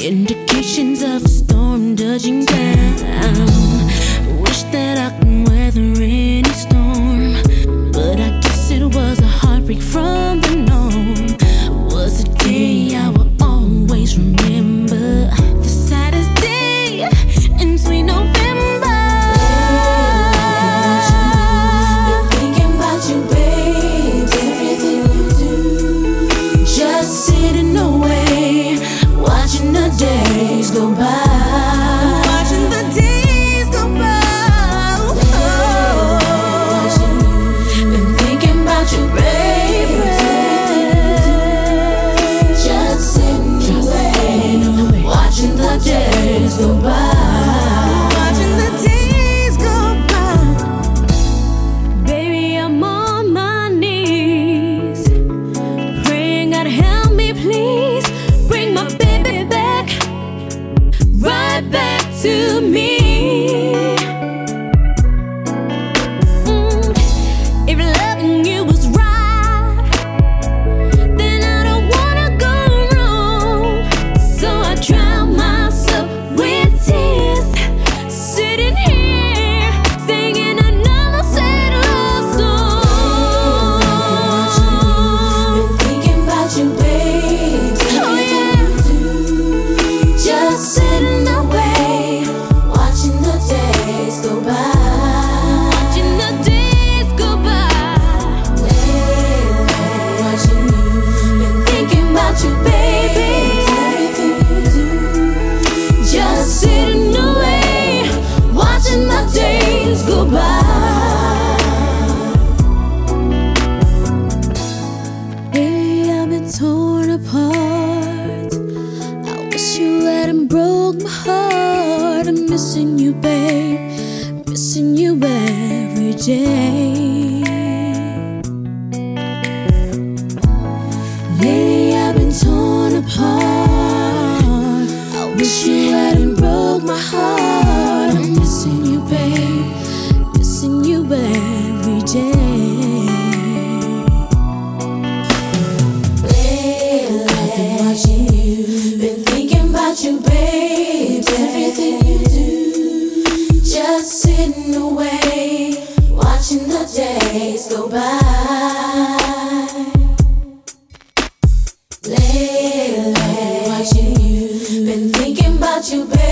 Indications of a storm touching down. Wish that I could weather any storm, but I guess it was a heartbreak from the norm. Was a day I will always remember, the saddest day in sweet November. Been thinking about you, babe, everything you do. Just sitting away, watching the days go by. Watching the days go by. Been thinking about you, baby. Just sitting away, watching the days go by. Watching the days go by. Baby, I'm on my knees, praying God help me, please. Bring my baby back, right back to me. If loving you was right, then I don't wanna go wrong. So I drown myself with tears, sitting here singing another sad love song. been thinking about you, babe. Oh yeah, Just sitting away, watching the days go by. watching the days go by. Watching you, been thinking about you, baby. Everything you do. Just sitting away, watching the days go by. Baby, I've been torn apart. I wish you hadn't broke my heart. I'm missing you, babe, missing you every day. Lately I've been torn apart. I wish you hadn't broke my heart. I'm missing you, babe, missing you every day. I've been watching you, been thinking about you, babe. Everything you do. Just sitting away, watching the days go by. Lately, I've been watching you, been thinking about you, babe.